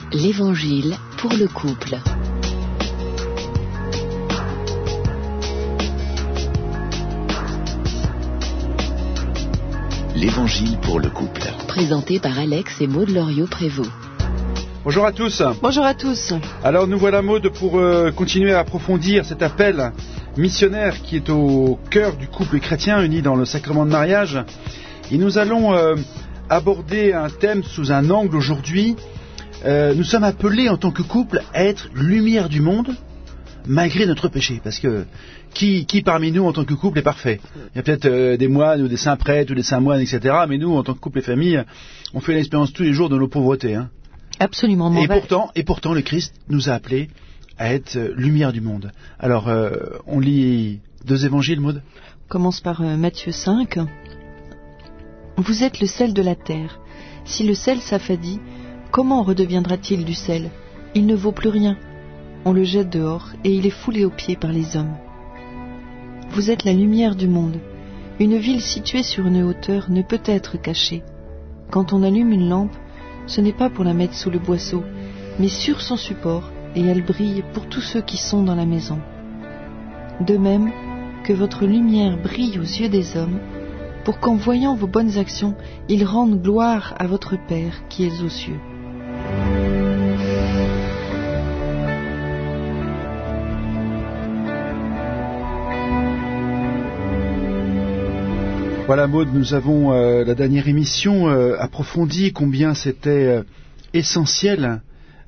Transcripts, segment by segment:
L'Évangile pour le couple. L'Évangile pour le couple. Présenté par Alex et Maud Loriot-Prévost. Bonjour à tous. Bonjour à tous. Alors nous voilà Maud pour continuer à approfondir cet appel missionnaire qui est au cœur du couple chrétien uni dans le sacrement de mariage. Et nous allons aborder un thème sous un angle aujourd'hui. Nous sommes appelés en tant que couple à être lumière du monde malgré notre péché. Parce que qui parmi nous en tant que couple est parfait? Il y a peut-être des moines ou des saints prêtres ou des saints moines, etc. Mais nous en tant que couple et famille, on fait l'expérience tous les jours de nos pauvretés. Hein. Absolument. Et pourtant le Christ nous a appelés à être lumière du monde. Alors on lit 2 évangiles, Maud. On commence par Matthieu 5. Vous êtes le sel de la terre. Si le sel s'affadit, comment redeviendra-t-il du sel? Il ne vaut plus rien. On le jette dehors et il est foulé aux pieds par les hommes. Vous êtes la lumière du monde. Une ville située sur une hauteur ne peut être cachée. Quand on allume une lampe, ce n'est pas pour la mettre sous le boisseau, mais sur son support, et elle brille pour tous ceux qui sont dans la maison. De même que votre lumière brille aux yeux des hommes, pour qu'en voyant vos bonnes actions, ils rendent gloire à votre Père qui est aux cieux. Voilà Maud, nous avons la dernière émission approfondi combien c'était essentiel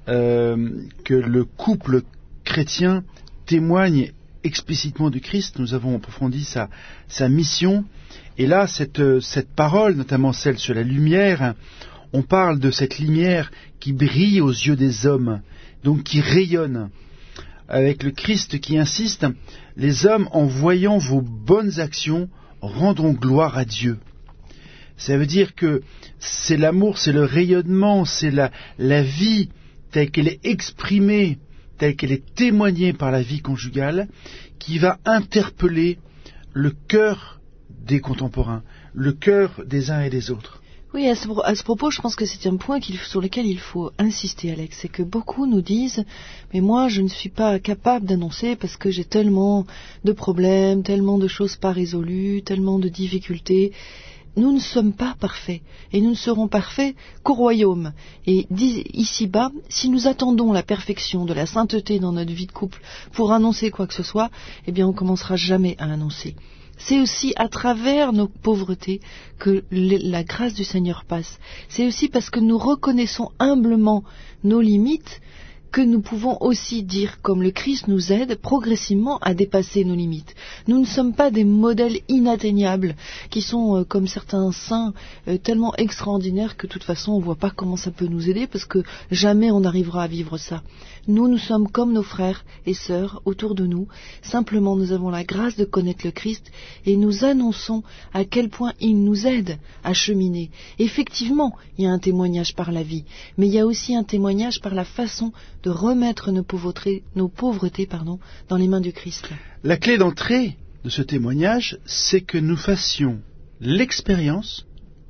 que le couple chrétien témoigne explicitement du Christ. Nous avons approfondi sa mission. Et là, cette parole, notamment celle sur la lumière, on parle de cette lumière qui brille aux yeux des hommes, donc qui rayonne. Avec le Christ qui insiste, les hommes, en voyant vos bonnes actions, rendront gloire à Dieu. Ça veut dire que c'est l'amour, c'est le rayonnement, c'est la vie telle qu'elle est exprimée, telle qu'elle est témoignée par la vie conjugale, qui va interpeller le cœur des contemporains, le cœur des uns et des autres. Oui, à ce propos, je pense que c'est un point sur lequel il faut insister, Alex. C'est que beaucoup nous disent « Mais moi, je ne suis pas capable d'annoncer parce que j'ai tellement de problèmes, tellement de choses pas résolues, tellement de difficultés. » Nous ne sommes pas parfaits, et nous ne serons parfaits qu'au royaume. Et ici-bas, si nous attendons la perfection de la sainteté dans notre vie de couple pour annoncer quoi que ce soit, eh bien on ne commencera jamais à annoncer. C'est aussi à travers nos pauvretés que la grâce du Seigneur passe. C'est aussi parce que nous reconnaissons humblement nos limites que nous pouvons aussi dire, comme le Christ nous aide progressivement à dépasser nos limites. Nous ne sommes pas des modèles inatteignables, qui sont, comme certains saints, tellement extraordinaires que de toute façon on ne voit pas comment ça peut nous aider, parce que jamais on n'arrivera à vivre ça. Nous sommes comme nos frères et sœurs autour de nous. Simplement, nous avons la grâce de connaître le Christ et nous annonçons à quel point il nous aide à cheminer. Effectivement, il y a un témoignage par la vie, mais il y a aussi un témoignage par la façon de remettre nos pauvretés, dans les mains du Christ. La clé d'entrée de ce témoignage, c'est que nous fassions l'expérience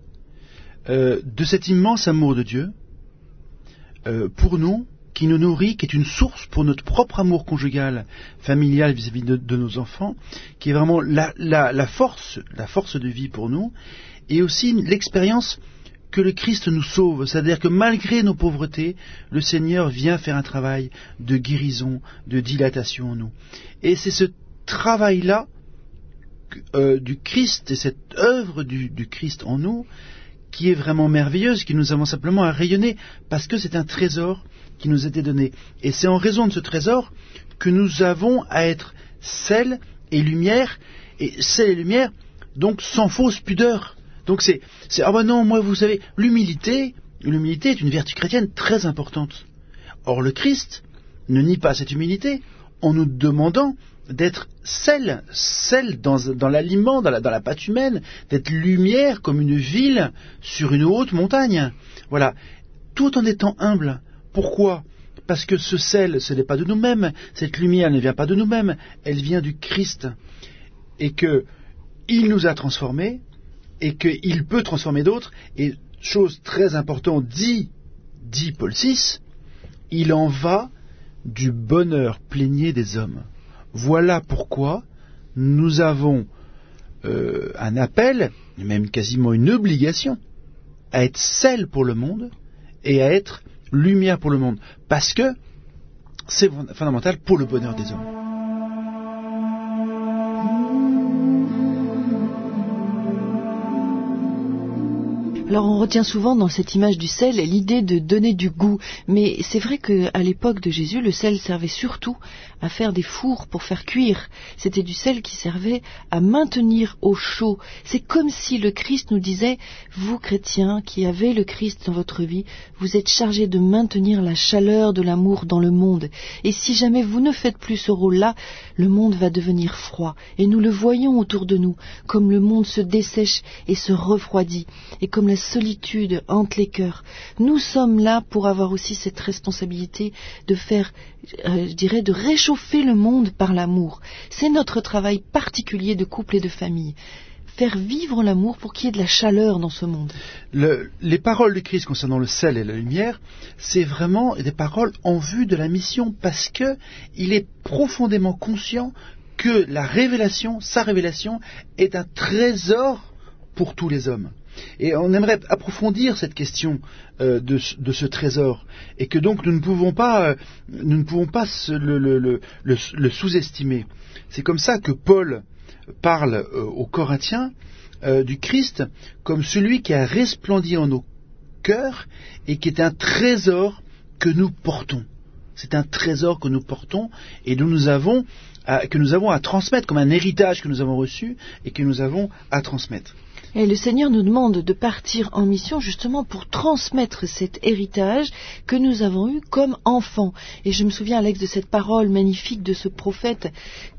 de cet immense amour de Dieu pour nous, qui nous nourrit, qui est une source pour notre propre amour conjugal, familial vis-à-vis de nos enfants, qui est vraiment la force de vie pour nous, et aussi l'expérience que le Christ nous sauve, c'est-à-dire que malgré nos pauvretés, le Seigneur vient faire un travail de guérison, de dilatation en nous. Et c'est ce travail-là du Christ, et cette œuvre du Christ en nous, qui est vraiment merveilleuse, qui nous avons simplement à rayonner, parce que c'est un trésor qui nous a été donné. Et c'est en raison de ce trésor que nous avons à être sel et lumière, donc sans fausse pudeur. Donc c'est ah ben non, moi vous savez, l'humilité est une vertu chrétienne très importante. Or le Christ ne nie pas cette humilité en nous demandant d'être sel dans l'aliment, dans la pâte humaine, d'être lumière comme une ville sur une haute montagne. Voilà, tout en étant humble. Pourquoi? Parce que ce sel, ce n'est pas de nous-mêmes, cette lumière ne vient pas de nous-mêmes, elle vient du Christ. Et qu'il nous a transformés, et qu'il peut transformer d'autres. Et chose très importante, dit Paul VI, Il en va du bonheur plénier des hommes. Voilà pourquoi nous avons un appel, même quasiment une obligation, à être sel pour le monde et à être lumière pour le monde, parce que c'est fondamental pour le bonheur des hommes. Alors on retient souvent dans cette image du sel l'idée de donner du goût, mais c'est vrai qu'à l'époque de Jésus, le sel servait surtout à faire des fours pour faire cuire. C'était du sel qui servait à maintenir au chaud. C'est comme si le Christ nous disait, vous chrétiens qui avez le Christ dans votre vie, vous êtes chargés de maintenir la chaleur de l'amour dans le monde. Et si jamais vous ne faites plus ce rôle-là, le monde va devenir froid. Et nous le voyons autour de nous, comme le monde se dessèche et se refroidit, et comme la solitude hante les cœurs. Nous sommes là pour avoir aussi cette responsabilité de faire, de réchauffer le monde par l'amour. C'est notre travail particulier de couple et de famille. Faire vivre l'amour pour qu'il y ait de la chaleur dans ce monde. Les paroles du Christ concernant le sel et la lumière, c'est vraiment des paroles en vue de la mission, parce que il est profondément conscient que sa révélation est un trésor pour tous les hommes. Et on aimerait approfondir cette question de ce trésor, et que donc nous ne pouvons pas le sous-estimer. C'est comme ça que Paul parle aux Corinthiens du Christ comme celui qui a resplendi en nos cœurs et qui est un trésor que nous portons. C'est un trésor que nous portons et que nous avons à transmettre, comme un héritage que nous avons reçu et que nous avons à transmettre. Et le Seigneur nous demande de partir en mission justement pour transmettre cet héritage que nous avons eu comme enfants. Et je me souviens, Alex, de cette parole magnifique de ce prophète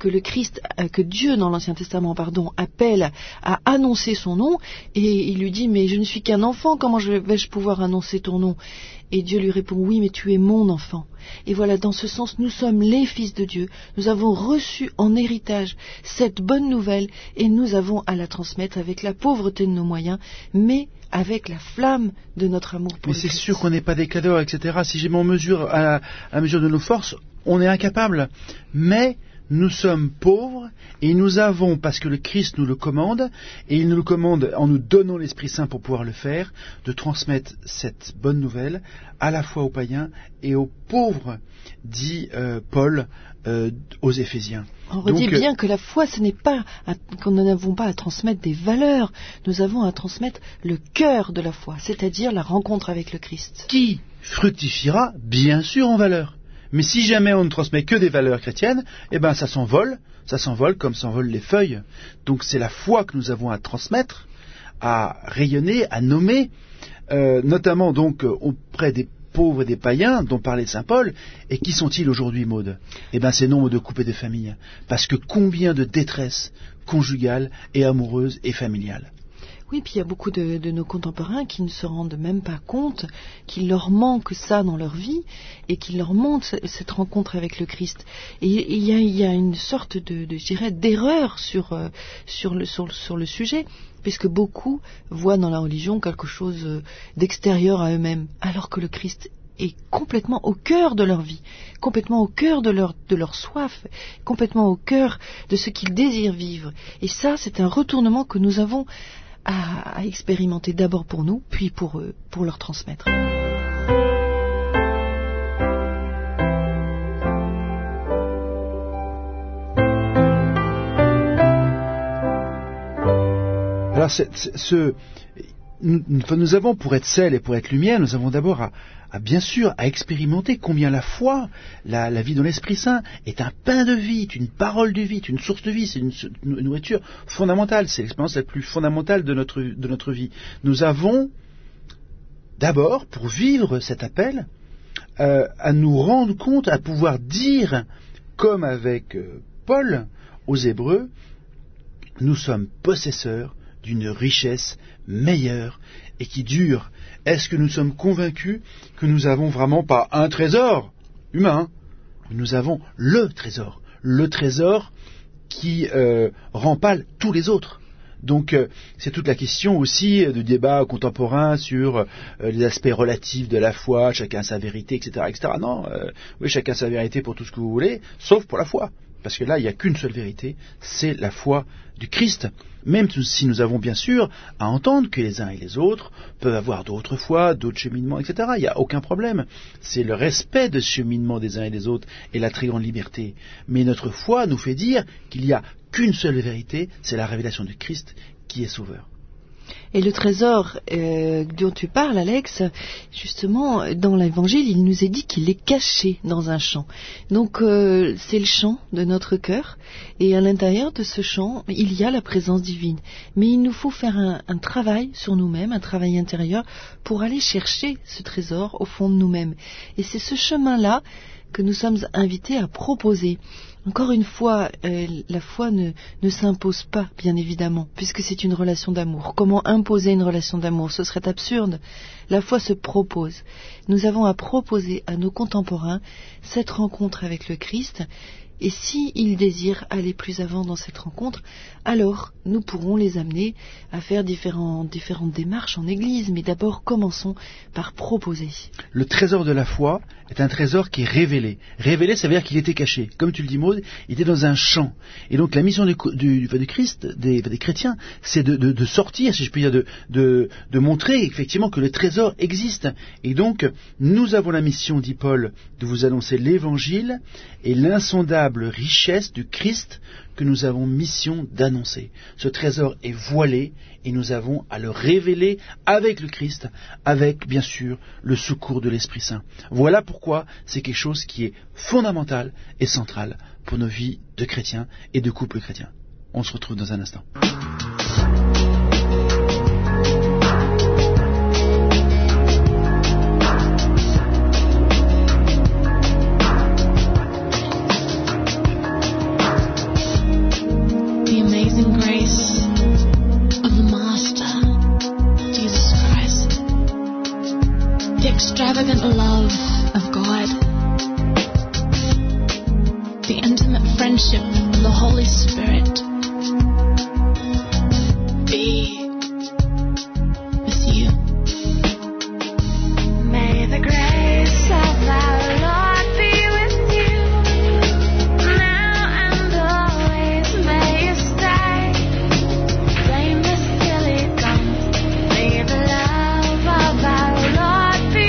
que Dieu dans l'Ancien Testament, appelle à annoncer son nom. Et il lui dit, mais je ne suis qu'un enfant, comment vais-je pouvoir annoncer ton nom ? Et Dieu lui répond, oui, mais tu es mon enfant. Et voilà, dans ce sens, nous sommes les fils de Dieu. Nous avons reçu en héritage cette bonne nouvelle et nous avons à la transmettre avec la pauvreté de nos moyens, mais avec la flamme de notre amour pour le Christ. Mais c'est sûr qu'on n'est pas des cadors, etc. Si j'ai mon mesure à la mesure de nos forces, on est incapable. Mais nous sommes pauvres et nous avons, parce que le Christ nous le commande, et il nous le commande en nous donnant l'Esprit Saint pour pouvoir le faire, de transmettre cette bonne nouvelle à la fois aux païens et aux pauvres, dit Paul aux Éphésiens. On redit bien que la foi, ce n'est pas qu'on n'avons pas à transmettre des valeurs, nous avons à transmettre le cœur de la foi, c'est-à-dire la rencontre avec le Christ. Qui fructifiera bien sûr en valeurs. Mais si jamais on ne transmet que des valeurs chrétiennes, ça s'envole comme s'envolent les feuilles. Donc c'est la foi que nous avons à transmettre, à rayonner, à nommer, notamment donc auprès des pauvres et des païens dont parlait saint Paul. Et qui sont-ils aujourd'hui, Maud ? C'est nombre de couples et de familles. Parce que combien de détresse conjugale et amoureuse et familiale. Oui, puis il y a beaucoup de nos contemporains qui ne se rendent même pas compte qu'il leur manque ça dans leur vie et qu'il leur manque cette rencontre avec le Christ. Et il y a une sorte d'erreur sur le sujet, puisque beaucoup voient dans la religion quelque chose d'extérieur à eux-mêmes, alors que le Christ est complètement au cœur de leur vie, complètement au cœur de leur soif, complètement au cœur de ce qu'ils désirent vivre. Et ça, c'est un retournement que nous avons à expérimenter d'abord pour nous, puis pour eux, pour leur transmettre. Alors, nous avons, pour être sel et pour être lumière, nous avons d'abord bien sûr à expérimenter combien la foi, la vie dans l'Esprit Saint, est un pain de vie, est une parole de vie, est une source de vie, c'est une nourriture fondamentale, c'est l'expérience la plus fondamentale de notre vie. Nous avons d'abord, pour vivre cet appel, à nous rendre compte, à pouvoir dire, comme avec Paul aux Hébreux, nous sommes possesseurs d'une richesse meilleure et qui dure. Est-ce que nous sommes convaincus que nous n'avons vraiment pas un trésor humain, mais nous avons le trésor qui rempale tous les autres. Donc c'est toute la question aussi du débat contemporain sur les aspects relatifs de la foi, chacun sa vérité, etc. etc. Non, oui, chacun sa vérité pour tout ce que vous voulez, sauf pour la foi. Parce que là, il n'y a qu'une seule vérité, c'est la foi du Christ. Même si nous avons bien sûr à entendre que les uns et les autres peuvent avoir d'autres foi, d'autres cheminements, etc. Il n'y a aucun problème. C'est le respect de ce cheminement des uns et des autres et la très grande liberté. Mais notre foi nous fait dire qu'il n'y a qu'une seule vérité, c'est la révélation du Christ qui est sauveur. Et le trésor dont tu parles, Alex, justement, dans l'Évangile, il nous est dit qu'il est caché dans un champ. Donc, c'est le champ de notre cœur, et à l'intérieur de ce champ, il y a la présence divine. Mais il nous faut faire un travail sur nous-mêmes, un travail intérieur, pour aller chercher ce trésor au fond de nous-mêmes. Et c'est ce chemin-là que nous sommes invités à proposer. Encore une fois, la foi ne s'impose pas, bien évidemment, puisque c'est une relation d'amour. Comment imposer une relation d'amour? Ce serait absurde. La foi se propose. Nous avons à proposer à nos contemporains cette rencontre avec le Christ, et s'ils désirent aller plus avant dans cette rencontre, alors nous pourrons les amener à faire différentes démarches en Église. Mais d'abord, commençons par proposer. Le trésor de la foi est un trésor qui est révélé. Révélé, ça veut dire qu'il était caché. Comme tu le dis, Maud, il était dans un champ. Et donc la mission du Christ, des chrétiens, c'est de sortir, si je puis dire, de montrer effectivement que le trésor existe. Et donc, nous avons la mission, dit Paul, de vous annoncer l'Évangile et l'insondable richesse du Christ que nous avons mission d'annoncer. Ce trésor est voilé et nous avons à le révéler avec le Christ, avec bien sûr le secours de l'Esprit Saint. Voilà pourquoi c'est quelque chose qui est fondamental et central pour nos vies de chrétiens et de couples chrétiens. On se retrouve dans un instant. Extravagant love of God, the intimate friendship of the Holy Spirit be with you. May the grace of our Lord be with you, now and always. May you stay blameless till He comes. May the love of our Lord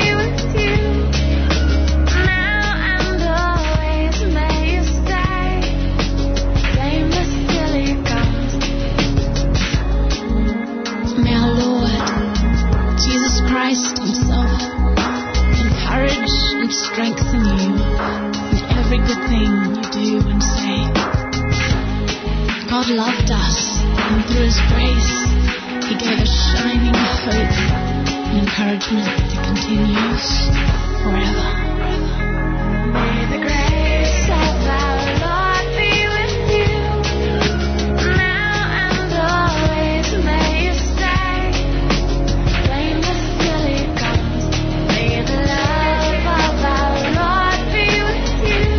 strengthen you in every good thing you do and say. God loved us, and through His grace, He gave us shining hope and encouragement that continues forever. May the grace of our Lord be with you, now and always. May you stay blameless till He comes. May the love of our Lord be with you,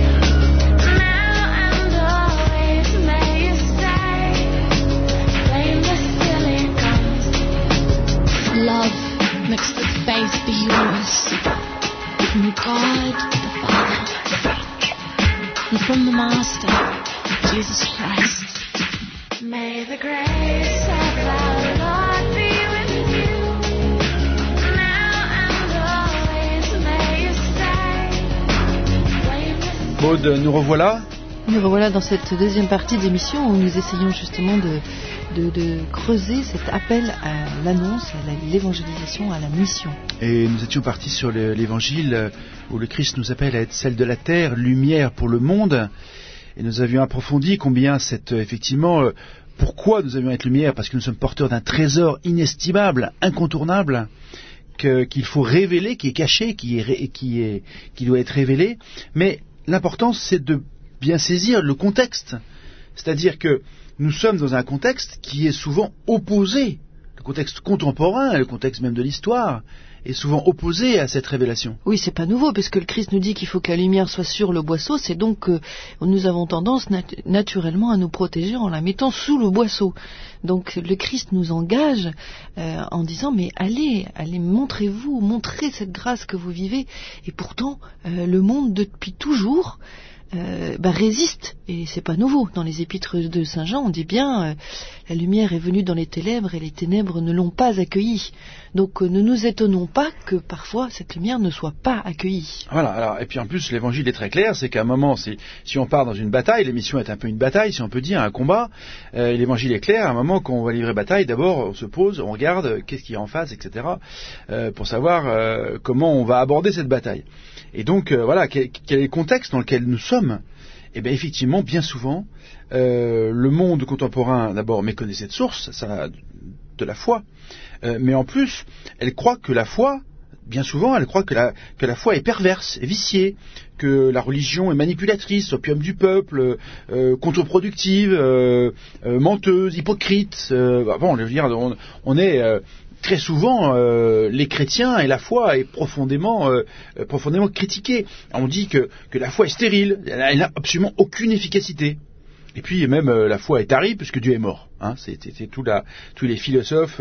now and always. May you stay blameless till He comes. Love makes the faith be yours, from God the Father and from the Master, Jesus Christ. May the grace of our Lord be with you, now and always. May you stay blameless. Maud, nous revoilà. Nous revoilà dans cette deuxième partie d'émission où nous essayons justement de creuser cet appel à l'annonce, à l'évangélisation, à la mission. Et nous étions partis sur l'évangile où le Christ nous appelle à être celle de la terre, lumière pour le monde. Et nous avions approfondi combien effectivement, pourquoi nous avions être lumière, parce que nous sommes porteurs d'un trésor inestimable, incontournable, qu'il faut révéler, qui est caché, qui doit être révélé. Mais l'important, c'est de bien saisir le contexte. C'est-à-dire que nous sommes dans un contexte qui est souvent opposé, le contexte contemporain, le contexte même de l'histoire. est souvent opposé à cette révélation. Oui, c'est pas nouveau, puisque le Christ nous dit qu'il faut que la lumière soit sur le boisseau, c'est donc que nous avons tendance naturellement à nous protéger en la mettant sous le boisseau. Donc le Christ nous engage en disant mais allez, montrez-vous, montrez cette grâce que vous vivez. Et pourtant, le monde depuis toujours résiste, et c'est pas nouveau. Dans les épîtres de Saint Jean, on dit bien la lumière est venue dans les ténèbres et les ténèbres ne l'ont pas accueillie. Donc ne nous étonnons pas que parfois cette lumière ne soit pas accueillie. Voilà, alors, et puis en plus l'évangile est très clair, c'est qu'à un moment, si on part dans une bataille, l'émission est un peu une bataille, si on peut dire, un combat, l'évangile est clair, à un moment quand on va livrer bataille, d'abord on se pose, on regarde qu'est-ce qu'il y a en face, etc., pour savoir comment on va aborder cette bataille. Et donc, voilà, quel est le contexte dans lequel nous sommes? Eh bien, effectivement, bien souvent, le monde contemporain, d'abord, méconnaît cette source, ça, de la foi, mais en plus, elle croit que la foi, bien souvent, elle croit que la foi est perverse, est viciée, que la religion est manipulatrice, opium du peuple, contre-productive, menteuse, hypocrite. Bon, je veux dire, on est... très souvent, les chrétiens et la foi est profondément critiquée. On dit que la foi est stérile, elle n'a absolument aucune efficacité. Et puis même la foi est tarie puisque Dieu est mort. Hein, c'est tous les philosophes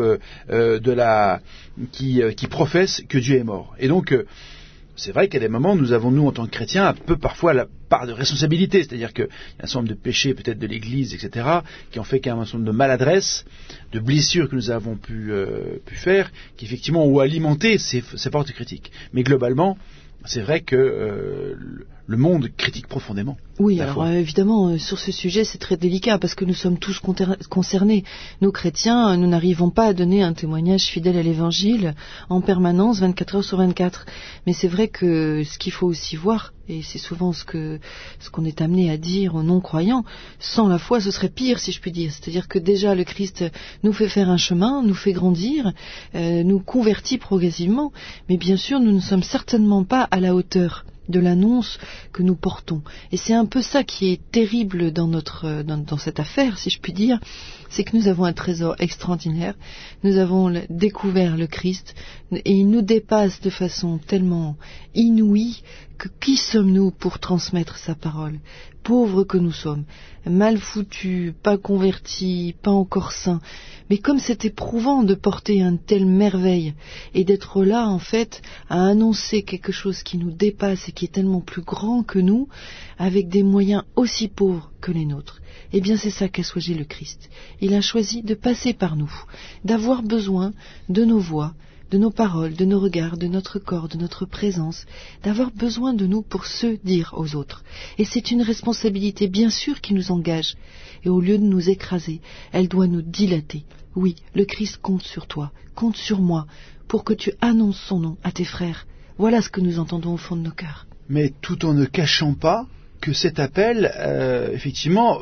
qui professent que Dieu est mort. Et donc c'est vrai qu'à des moments, nous avons, nous, en tant que chrétiens, un peu parfois la part de responsabilité. C'est-à-dire qu'il y a un certain nombre de péchés, peut-être de l'Église, etc., qui ont fait qu'il y a un certain nombre de maladresses, de blessures que nous avons pu faire, qui effectivement ont alimenté ces portes critiques. Mais globalement, c'est vrai que le monde critique profondément. Oui, alors évidemment, sur ce sujet, c'est très délicat parce que nous sommes tous concernés. Nous, chrétiens, nous n'arrivons pas à donner un témoignage fidèle à l'Évangile en permanence, 24 heures sur 24. Mais c'est vrai que ce qu'il faut aussi voir, et c'est souvent ce qu'on est amené à dire aux non-croyants, sans la foi, ce serait pire, si je puis dire. C'est-à-dire que déjà, le Christ nous fait faire un chemin, nous fait grandir, nous convertit progressivement, mais bien sûr, nous ne sommes certainement pas à la hauteur de l'annonce que nous portons. Et c'est un peu ça qui est terrible dans cette affaire, si je puis dire, c'est que nous avons un trésor extraordinaire, nous avons découvert le Christ, et il nous dépasse de façon tellement inouïe que qui sommes-nous pour transmettre sa parole? Pauvres que nous sommes, mal foutus, pas convertis, pas encore saints. Mais comme c'est éprouvant de porter une telle merveille et d'être là, en fait, à annoncer quelque chose qui nous dépasse et qui est tellement plus grand que nous, avec des moyens aussi pauvres que les nôtres. Eh bien, c'est ça qu'a choisi le Christ. Il a choisi de passer par nous, d'avoir besoin de nos voix, de nos paroles, de nos regards, de notre corps, de notre présence, d'avoir besoin de nous pour se dire aux autres. Et c'est une responsabilité bien sûr qui nous engage. Et au lieu de nous écraser, elle doit nous dilater. Oui, le Christ compte sur toi, compte sur moi, pour que tu annonces son nom à tes frères. Voilà ce que nous entendons au fond de nos cœurs. Mais tout en ne cachant pas que cet appel, effectivement,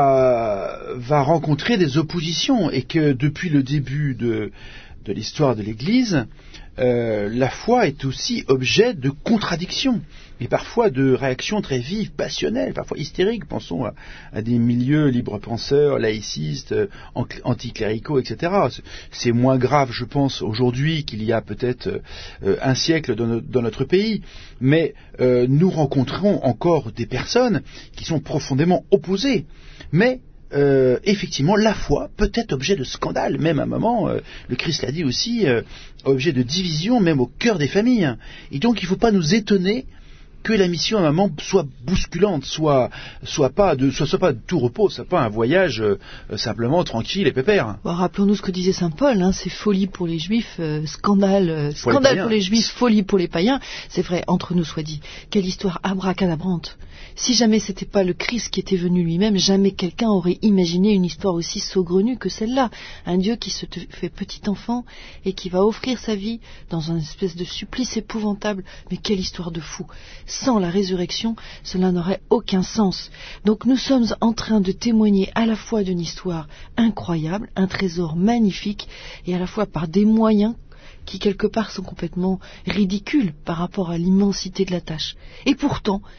va rencontrer des oppositions et que depuis le début de l'histoire de l'Église, la foi est aussi objet de contradictions et parfois de réactions très vives, passionnelles, parfois hystériques. Pensons à des milieux libre-penseurs, laïcistes, anticléricaux, etc. C'est moins grave, je pense, aujourd'hui qu'il y a peut-être un siècle dans notre pays, mais nous rencontrons encore des personnes qui sont profondément opposées, mais effectivement, la foi peut être objet de scandale, même à un moment, le Christ l'a dit aussi, objet de division, même au cœur des familles. Et donc, il ne faut pas nous étonner que la mission à un moment soit bousculante, soit pas de tout repos, soit pas un voyage simplement tranquille et pépère. Bon, rappelons-nous ce que disait saint Paul, c'est folie pour les Juifs, scandale pour les Juifs, folie pour les païens. C'est vrai, entre nous soit dit. Quelle histoire abracadabrante. Si jamais c'était pas le Christ qui était venu lui-même, jamais quelqu'un aurait imaginé une histoire aussi saugrenue que celle-là. Un Dieu qui se fait petit enfant et qui va offrir sa vie dans une espèce de supplice épouvantable. Mais quelle histoire de fou. Sans la résurrection, cela n'aurait aucun sens. Donc nous sommes en train de témoigner à la fois d'une histoire incroyable, un trésor magnifique, et à la fois par des moyens qui quelque part sont complètement ridicules par rapport à l'immensité de la tâche. Et pourtant,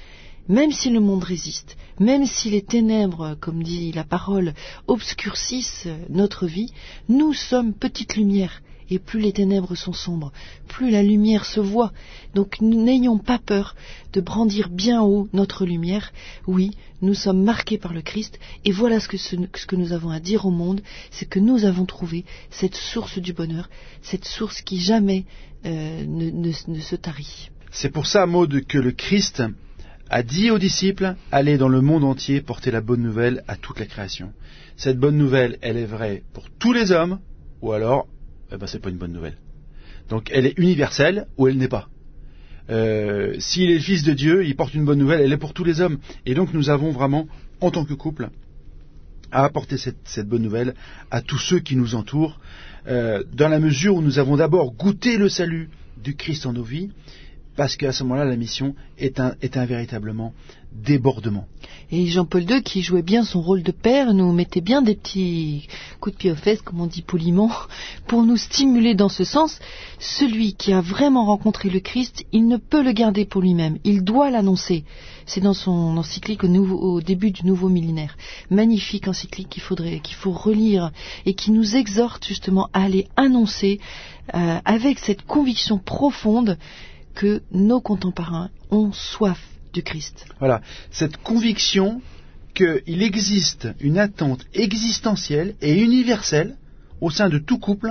même si le monde résiste, même si les ténèbres, comme dit la parole, obscurcissent notre vie, nous sommes petite lumière. Et plus les ténèbres sont sombres, plus la lumière se voit. Donc n'ayons pas peur de brandir bien haut notre lumière. Oui, nous sommes marqués par le Christ, et voilà ce que nous avons à dire au monde, c'est que nous avons trouvé cette source du bonheur, cette source qui jamais ne se tarit. C'est pour ça, Maud, que le Christ a dit aux disciples, allez dans le monde entier porter la bonne nouvelle à toute la création. Cette bonne nouvelle, elle est vraie pour tous les hommes, ou alors, c'est pas une bonne nouvelle. Donc elle est universelle, ou elle n'est pas. S'il est le Fils de Dieu, il porte une bonne nouvelle, elle est pour tous les hommes. Et donc nous avons vraiment, en tant que couple, à apporter cette bonne nouvelle à tous ceux qui nous entourent, dans la mesure où nous avons d'abord goûté le salut du Christ en nos vies, parce qu'à ce moment-là, la mission est un véritablement débordement. Et Jean-Paul II, qui jouait bien son rôle de père, nous mettait bien des petits coups de pied aux fesses, comme on dit poliment, pour nous stimuler dans ce sens. Celui qui a vraiment rencontré le Christ, il ne peut le garder pour lui-même, il doit l'annoncer. C'est dans son encyclique au début du nouveau millénaire. Magnifique encyclique qu'il faut relire et qui nous exhorte justement à aller annoncer avec cette conviction profonde que nos contemporains ont soif du Christ. Voilà, cette conviction qu'il existe une attente existentielle et universelle au sein de tout couple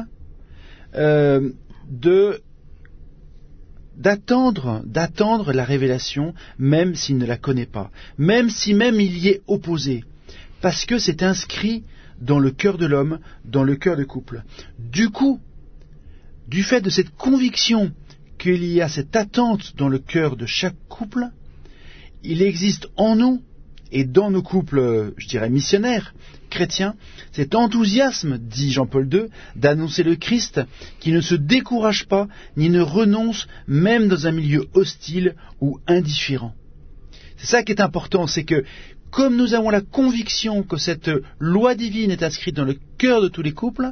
d'attendre la révélation, même s'il ne la connaît pas, même si il y est opposé, parce que c'est inscrit dans le cœur de l'homme, dans le cœur du couple. Du coup, du fait de cette conviction qu'il y a cette attente dans le cœur de chaque couple, il existe en nous et dans nos couples, je dirais missionnaires, chrétiens, cet enthousiasme, dit Jean-Paul II, d'annoncer le Christ, qui ne se décourage pas ni ne renonce, même dans un milieu hostile ou indifférent. C'est ça qui est important, c'est que comme nous avons la conviction que cette loi divine est inscrite dans le cœur de tous les couples,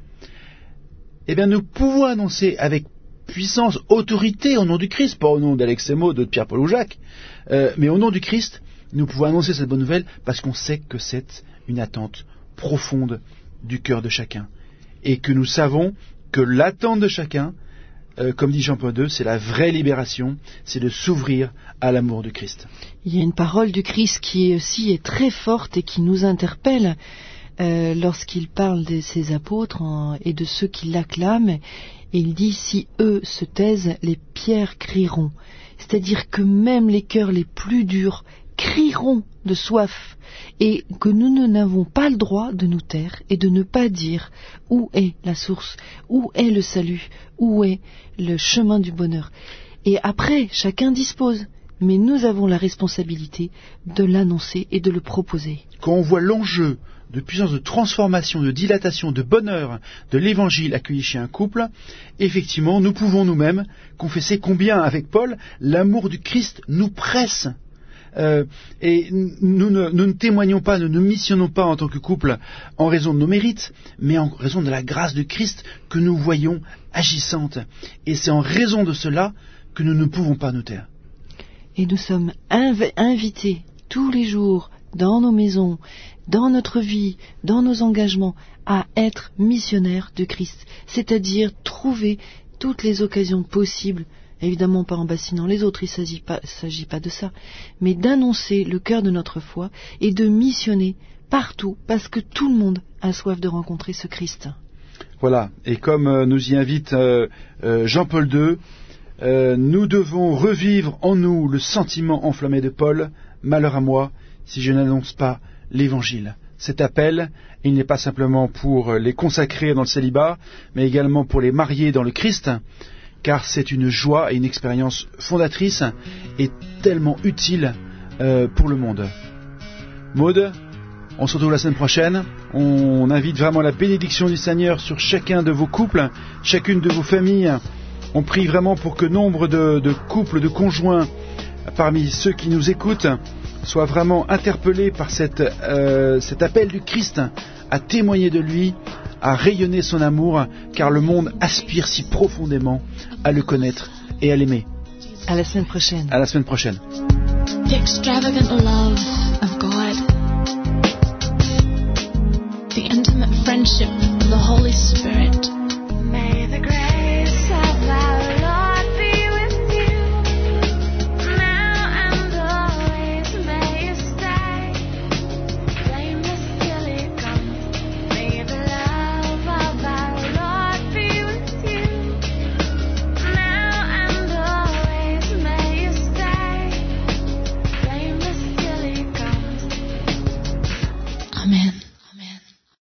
eh bien nous pouvons annoncer avec puissance, autorité au nom du Christ, pas au nom d'Alex et Maud, de Pierre-Paul ou Jacques, mais au nom du Christ, nous pouvons annoncer cette bonne nouvelle parce qu'on sait que c'est une attente profonde du cœur de chacun. Et que nous savons que l'attente de chacun, comme dit Jean-Paul II, c'est la vraie libération, c'est de s'ouvrir à l'amour du Christ. Il y a une parole du Christ qui aussi est très forte et qui nous interpelle lorsqu'il parle de ses apôtres et de ceux qui l'acclament. Et il dit, si eux se taisent, les pierres crieront. C'est-à-dire que même les cœurs les plus durs crieront de soif, et que nous n'avons pas le droit de nous taire et de ne pas dire où est la source, où est le salut, où est le chemin du bonheur. Et après, chacun dispose, mais nous avons la responsabilité de l'annoncer et de le proposer. Quand on voit l'enjeu de puissance de transformation, de dilatation, de bonheur de l'évangile accueilli chez un couple, effectivement, nous pouvons nous-mêmes confesser combien, avec Paul, l'amour du Christ nous presse. Et nous ne témoignons pas, nous ne missionnons pas en tant que couple en raison de nos mérites, mais en raison de la grâce de Christ que nous voyons agissante. Et c'est en raison de cela que nous ne pouvons pas nous taire. Et nous sommes invités tous les jours dans nos maisons, dans notre vie, dans nos engagements, à être missionnaires de Christ, c'est-à-dire trouver toutes les occasions possibles, évidemment pas en bassinant les autres, il ne s'agit pas de ça, mais d'annoncer le cœur de notre foi et de missionner partout, parce que tout le monde a soif de rencontrer ce Christ. Voilà, et comme nous y invite Jean-Paul II, nous devons revivre en nous le sentiment enflammé de Paul, malheur à moi si je n'annonce pas l'Évangile. Cet appel, il n'est pas simplement pour les consacrés dans le célibat, mais également pour les mariés dans le Christ, car c'est une joie et une expérience fondatrice et tellement utile pour le monde. Maud, on se retrouve la semaine prochaine. On invite vraiment la bénédiction du Seigneur sur chacun de vos couples, chacune de vos familles. On prie vraiment pour que nombre de couples, de conjoints, parmi ceux qui nous écoutent, soient vraiment interpellés par cet appel du Christ à témoigner de lui, à rayonner son amour, car le monde aspire si profondément à le connaître et à l'aimer. À la semaine prochaine. À la semaine prochaine. the extravagant love of God, the intimate friendship of the Holy Spirit. May the grace of our Lord be with you, now and always. May you stay blameless till He comes. May the love of our Lord be with you, now and always. May you stay blameless till He comes. Amen.